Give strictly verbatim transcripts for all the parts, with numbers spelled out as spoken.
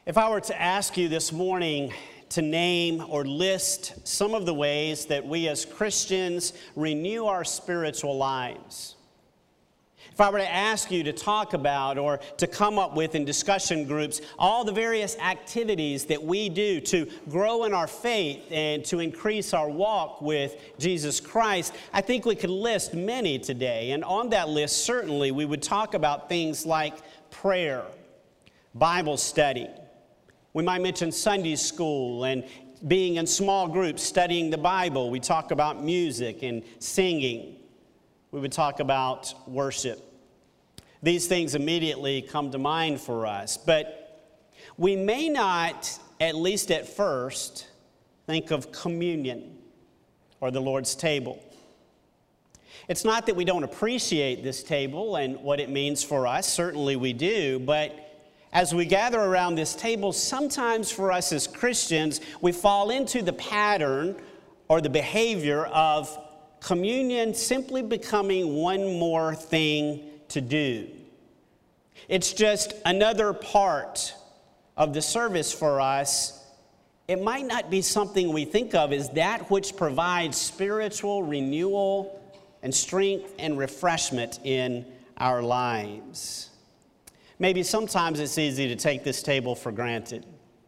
If I were to ask you this morning to name or list some of the ways that we as Christians renew our spiritual lives, if I were to ask you to talk about or to come up with in discussion groups all the various activities that we do to grow in our faith and to increase our walk with Jesus Christ, I think we could list many today. And on that list, certainly, we would talk about things like prayer, Bible study. We might mention Sunday school and being in small groups, studying the Bible. We talk about music and singing. We would talk about worship. These things immediately come to mind for us, but we may not, at least at first, think of communion or the Lord's table. It's not that we don't appreciate this table and what it means for us. Certainly we do, but as we gather around this table, sometimes for us as Christians, we fall into the pattern or the behavior of communion simply becoming one more thing to do. It's just another part of the service for us. It might not be something we think of as that which provides spiritual renewal and strength and refreshment in our lives. Maybe sometimes it's easy to take this table for granted.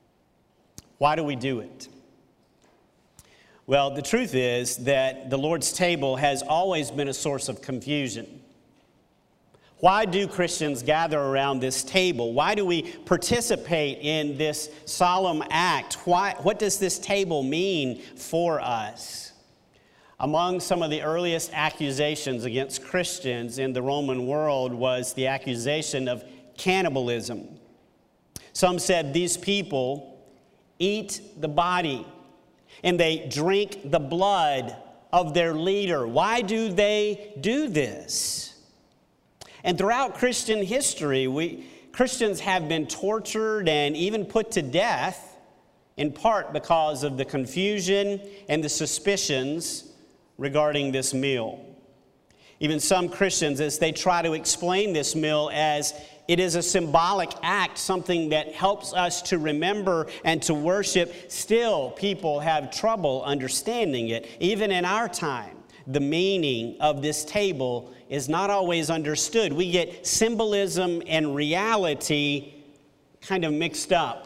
Why do we do it? Well, the truth is that the Lord's table has always been a source of confusion. Why do Christians gather around this table? Why do we participate in this solemn act? Why, what does this table mean for us? Among some of the earliest accusations against Christians in the Roman world was the accusation of cannibalism. Some said these people eat the body and they drink the blood of their leader. Why do they do this? And throughout Christian history, we Christians have been tortured and even put to death, in part because of the confusion and the suspicions regarding this meal. Even some Christians, as they try to explain this meal as it is a symbolic act, something that helps us to remember and to worship, still people have trouble understanding it. Even in our time, the meaning of this table is not always understood. We get symbolism and reality kind of mixed up.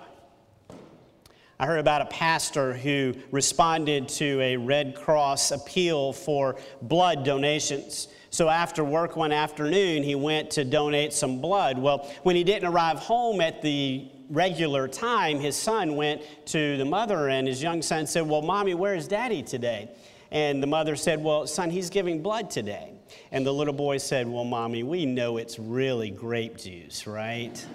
I heard about a pastor who responded to a Red Cross appeal for blood donations. So after work one afternoon, he went to donate some blood. Well, when he didn't arrive home at the regular time, his son went to the mother, and his young son said, "Well, Mommy, where is Daddy today?" And the mother said, "Well, son, he's giving blood today." And the little boy said, "Well, Mommy, we know it's really grape juice, right?"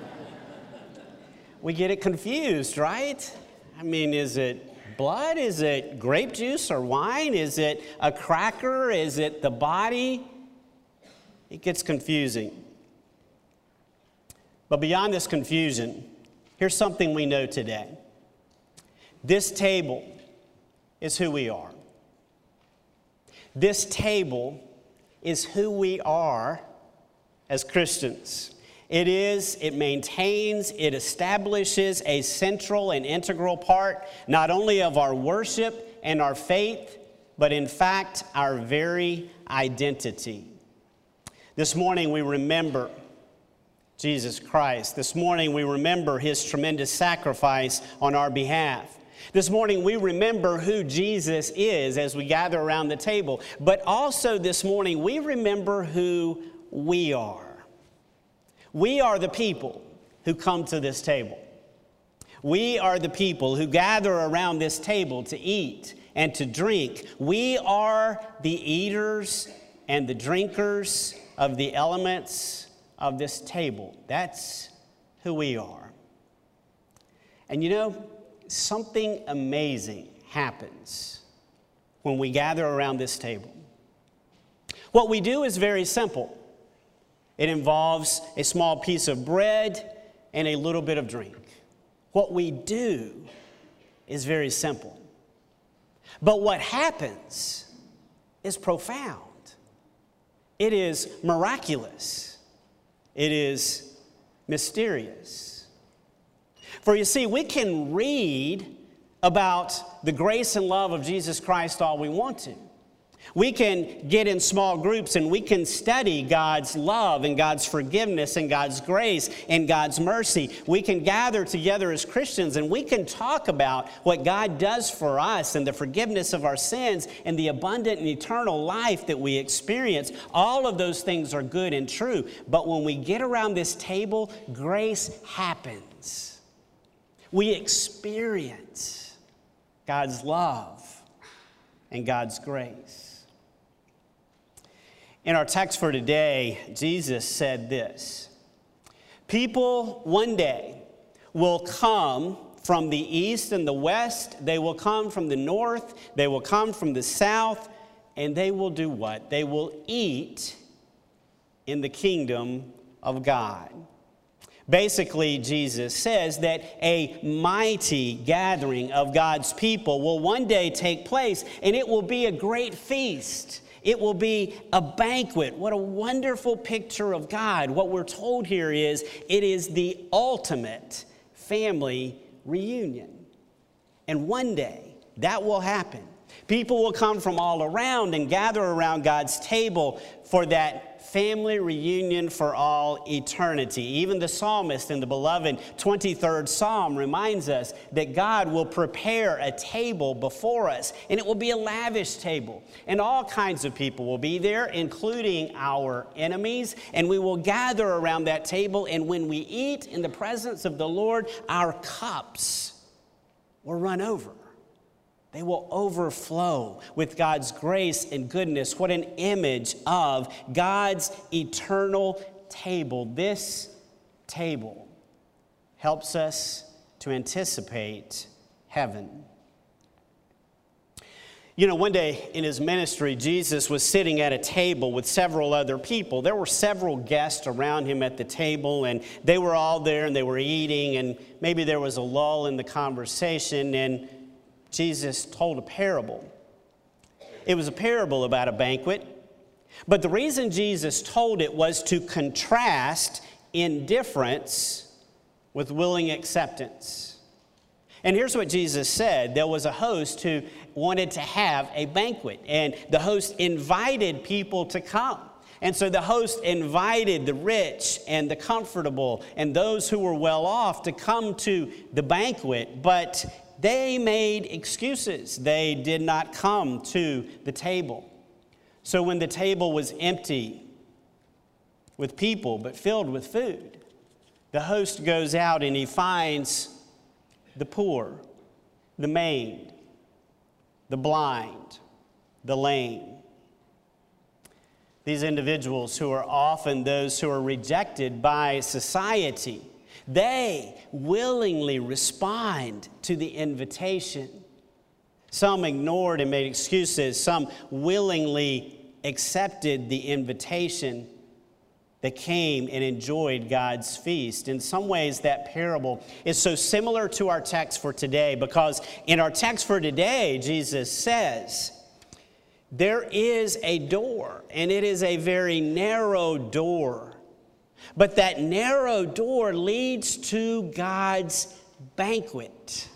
We get it confused, right? I mean, is it blood? Is it grape juice or wine? Is it a cracker? Is it the body? It gets confusing. But beyond this confusion, here's something we know today. This table is who we are. This table is who we are as Christians. It is, it maintains, it establishes a central and integral part not only of our worship and our faith, but in fact our very identity. This morning we remember Jesus Christ. This morning we remember his tremendous sacrifice on our behalf. This morning we remember who Jesus is as we gather around the table. But also this morning we remember who we are. We are the people who come to this table. We are the people who gather around this table to eat and to drink. We are the eaters and the drinkers of the elements of this table. That's who we are. And you know, something amazing happens when we gather around this table. What we do is very simple. It involves a small piece of bread and a little bit of drink. What we do is very simple. But what happens is profound. It is miraculous. It is mysterious. For you see, we can read about the grace and love of Jesus Christ all we want to. We can get in small groups and we can study God's love and God's forgiveness and God's grace and God's mercy. We can gather together as Christians and we can talk about what God does for us and the forgiveness of our sins and the abundant and eternal life that we experience. All of those things are good and true. But when we get around this table, grace happens. We experience God's love and God's grace. In our text for today, Jesus said this: people one day will come from the east and the west, they will come from the north, they will come from the south, and they will do what? They will eat in the kingdom of God. Basically, Jesus says that a mighty gathering of God's people will one day take place, and it will be a great feast. It will be a banquet. What a wonderful picture of God. What we're told here is it is the ultimate family reunion. And one day that will happen. People will come from all around and gather around God's table for that family reunion for all eternity. Even the psalmist in the beloved twenty-third Psalm reminds us that God will prepare a table before us, and it will be a lavish table. And all kinds of people will be there, including our enemies, and we will gather around that table, and when we eat in the presence of the Lord, our cups will run over. They will overflow with God's grace and goodness. What an image of God's eternal table. This table helps us to anticipate heaven. You know, one day in his ministry, Jesus was sitting at a table with several other people. There were several guests around him at the table, and they were all there and they were eating, and maybe there was a lull in the conversation, and Jesus told a parable. It was a parable about a banquet, but the reason Jesus told it was to contrast indifference with willing acceptance. And here's what Jesus said. There was a host who wanted to have a banquet, and the host invited people to come. And so the host invited the rich and the comfortable and those who were well off to come to the banquet, but they made excuses. They did not come to the table. So when the table was empty with people but filled with food, the host goes out and he finds the poor, the maimed, the blind, the lame. These individuals who are often those who are rejected by society, they willingly respond to the invitation. Some ignored and made excuses. Some willingly accepted the invitation that came and enjoyed God's feast. In some ways, that parable is so similar to our text for today, because in our text for today, Jesus says, there is a door, and it is a very narrow door. But that narrow door leads to God's banquet.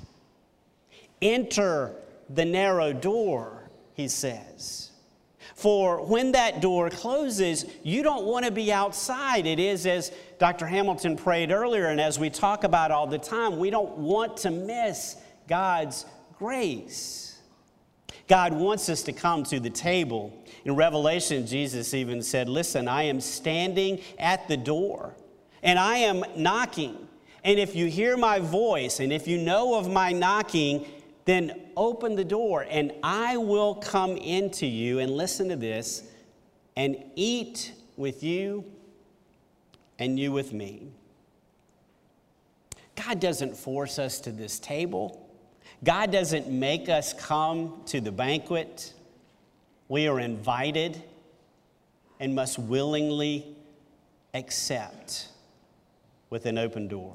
Enter the narrow door, he says. For when that door closes, you don't want to be outside. It is, as Doctor Hamilton prayed earlier, and as we talk about all the time, we don't want to miss God's grace. God wants us to come to the table. In Revelation, Jesus even said, listen, I am standing at the door, and I am knocking. And if you hear my voice, and if you know of my knocking, then open the door, and I will come into you, and listen to this, and eat with you, and you with me. God doesn't force us to this table. God doesn't make us come to the banquet. We are invited and must willingly accept with an open door.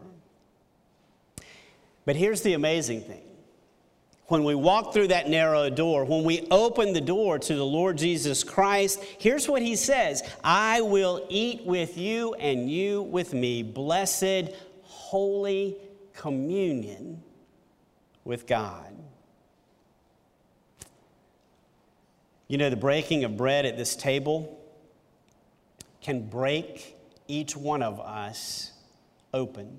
But here's the amazing thing. When we walk through that narrow door, when we open the door to the Lord Jesus Christ, here's what he says: I will eat with you and you with me. Blessed, holy communion with God. You know, the breaking of bread at this table can break each one of us open.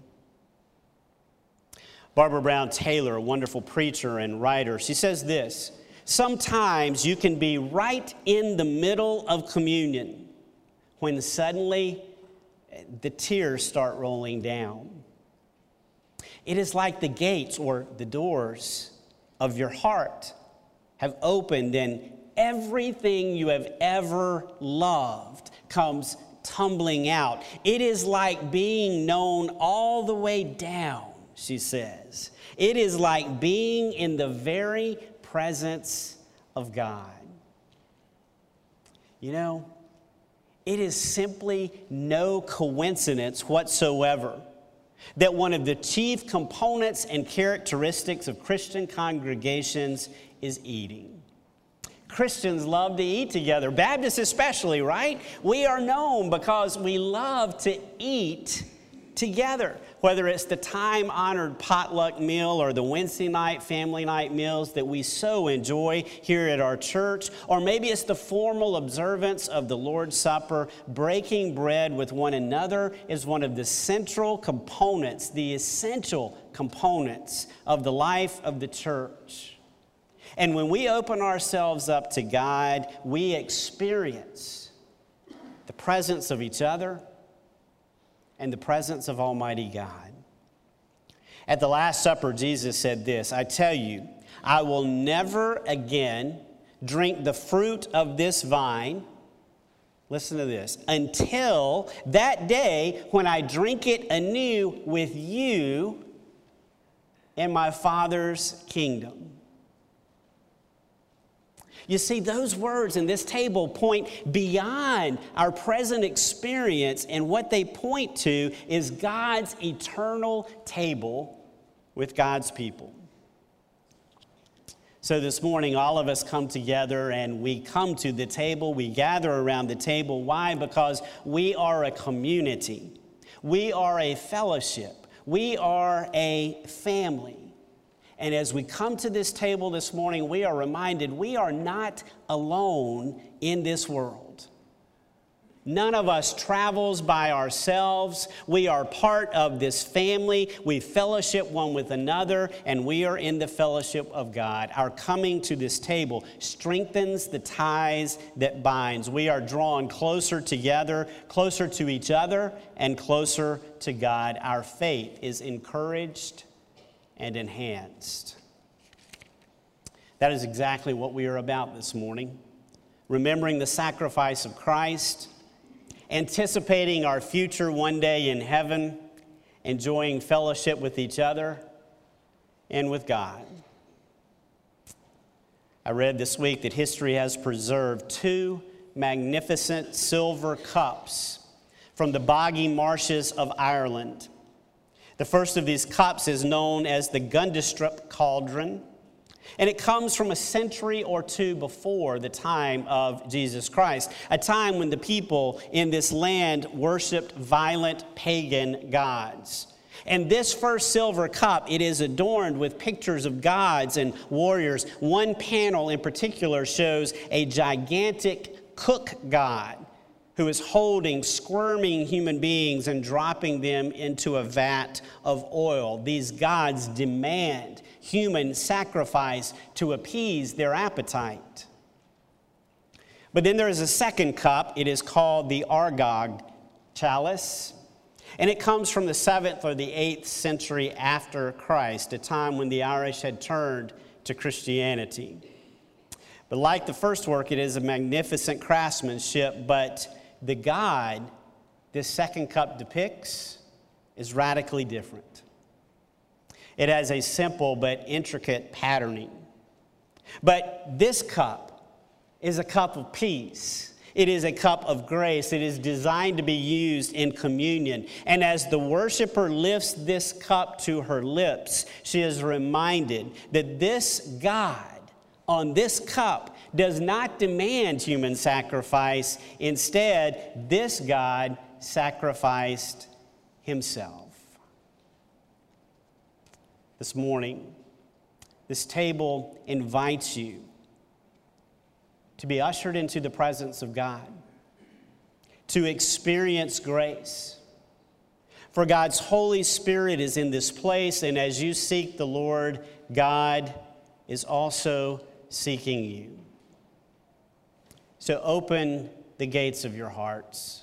Barbara Brown Taylor, a wonderful preacher and writer, she says this: sometimes you can be right in the middle of communion when suddenly the tears start rolling down. It is like the gates or the doors of your heart have opened and everything you have ever loved comes tumbling out. It is like being known all the way down, she says. It is like being in the very presence of God. You know, it is simply no coincidence whatsoever that one of the chief components and characteristics of Christian congregations is eating. Christians love to eat together, Baptists especially, right? We are known because we love to eat together, whether it's the time-honored potluck meal or the Wednesday night family night meals that we so enjoy here at our church, or maybe it's the formal observance of the Lord's Supper. Breaking bread with one another is one of the central components, the essential components of the life of the church. And when we open ourselves up to God, we experience the presence of each other and the presence of Almighty God. At the Last Supper, Jesus said this: I tell you, I will never again drink the fruit of this vine, listen to this, until that day when I drink it anew with you in my Father's kingdom. You see, those words in this table point beyond our present experience, and what they point to is God's eternal table with God's people. So this morning, all of us come together and we come to the table. We gather around the table. Why? Because we are a community. We are a fellowship. We are a family. And as we come to this table this morning, we are reminded we are not alone in this world. None of us travels by ourselves. We are part of this family. We fellowship one with another, and we are in the fellowship of God. Our coming to this table strengthens the ties that binds. We are drawn closer together, closer to each other, and closer to God. Our faith is encouraged and enhanced. That is exactly what we are about this morning. Remembering the sacrifice of Christ, anticipating our future one day in heaven, enjoying fellowship with each other and with God. I read this week that history has preserved two magnificent silver cups from the boggy marshes of Ireland. The first of these cups is known as the Gundestrup Cauldron, and it comes from a century or two before the time of Jesus Christ, a time when the people in this land worshiped violent pagan gods. And this first silver cup, it is adorned with pictures of gods and warriors. One panel in particular shows a gigantic cook god who is holding squirming human beings and dropping them into a vat of oil. These gods demand human sacrifice to appease their appetite. But then there is a second cup. It is called the Argog chalice, and it comes from the seventh or the eighth century after Christ, a time when the Irish had turned to Christianity. But like the first work, it is a magnificent craftsmanship, but the God this second cup depicts is radically different. It has a simple but intricate patterning. But this cup is a cup of peace. It is a cup of grace. It is designed to be used in communion. And as the worshiper lifts this cup to her lips, she is reminded that this God on this cup does not demand human sacrifice. Instead, this God sacrificed himself. this morning, this table invites you to be ushered into the presence of God, to experience grace. For God's Holy Spirit is in this place, and as you seek the Lord, God is also seeking you. So open the gates of your hearts.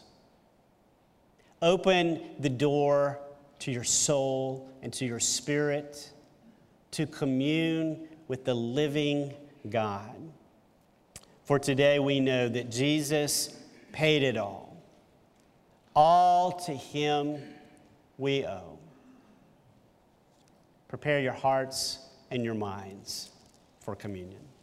Open the door to your soul and to your spirit to commune with the living God. For today we know that Jesus paid it all. All to him we owe. Prepare your hearts and your minds for communion.